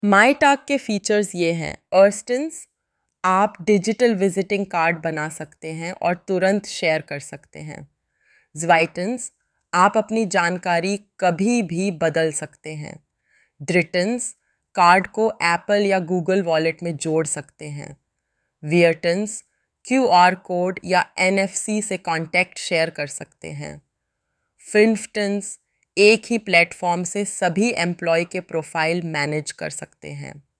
माईटाक के फीचर्स ये हैं। अर्स्टन्स, आप डिजिटल विजिटिंग कार्ड बना सकते हैं और तुरंत शेयर कर सकते हैं। ज़्वाइटन्स, आप अपनी जानकारी कभी भी बदल सकते हैं। ड्रिटन्स, कार्ड को एप्पल या गूगल वॉलेट में जोड़ सकते हैं। वियर्टन्स, क्यूआर कोड या एनएफसी से कॉन्टैक्ट शेयर कर सकते हैं। फिन्फ्टन्स, एक ही प्लेटफॉर्म से सभी एम्प्लॉय के प्रोफाइल मैनेज कर सकते हैं।